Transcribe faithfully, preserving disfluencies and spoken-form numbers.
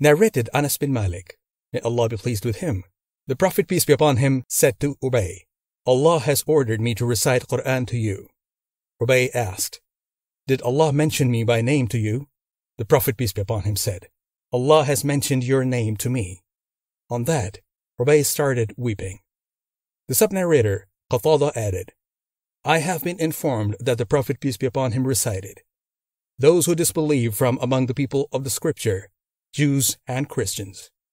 Narrated Anas bin Malik, may Allah be pleased with him. The Prophet, peace be upon him, said to Ubay, Allah has ordered me to recite Quran to you. Ubay asked, Did Allah mention me by name to you? The Prophet, peace be upon him, said, Allah has mentioned your name to me. On that, Ubay started weeping. The sub-narrator, Qatada, added, I have been informed that the Prophet, peace be upon him, recited, Those who disbelieve from among the people of the scripture, Jews and Christians.